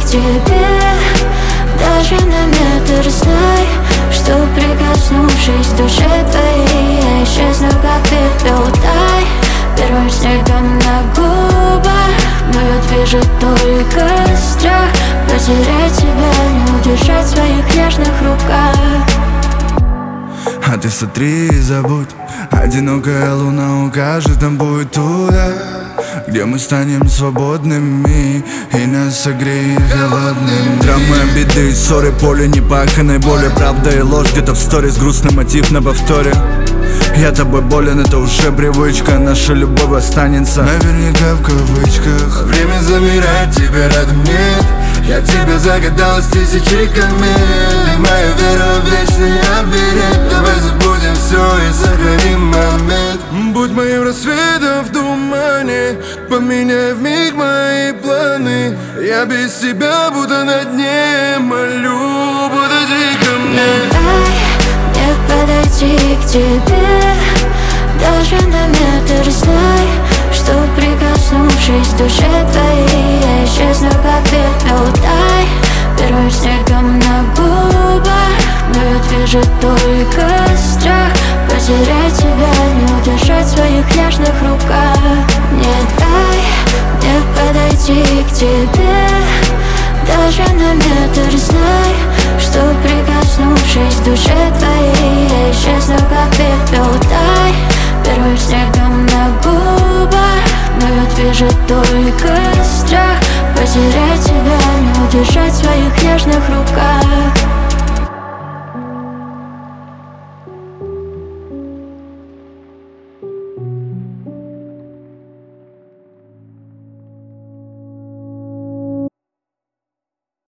к тебе даже на метр. Знай, что прикоснувшись к душе твоей, я исчезну как пепел. Тай первым снегом на губах, но я движу только страх потерять тебя, не удержать в своих нежных руках. А ты сотри и забудь, одинокая луна укажет нам путь туда, где мы станем свободными и нас согреет холодным. Драмы, обиды, ссоры, поле непаханной боли, правда и ложь где-то в сторис, грустный мотив на повторе. Я тобой болен, это уже привычка, наша любовь останется наверняка в кавычках. Время замирает, тебя рядом нет. Я тебя загадал с тысячи комет. И моя вера в вечный оберег. Давай забудем все и сохраним момент. Будь моим рассветом в тумане, поменяй вмиг мои планы. Я без тебя буду на дне, молю, подойди ко мне. Дай мне подойти к тебе даже на метр. Знай, что прикоснувшись к душе твоей, я исчезну как пепел. Дай первым снегом на губах, но я движу только страх потерять тебя, не удержать в своих нежных руках. Не дай мне подойти к тебе даже на метр. Знай, что прикоснувшись к душе твоей, я исчезну как пепел. Дай первым снегом на губах, но я движу только страх потерять тебя, не удержать в своих нежных руках.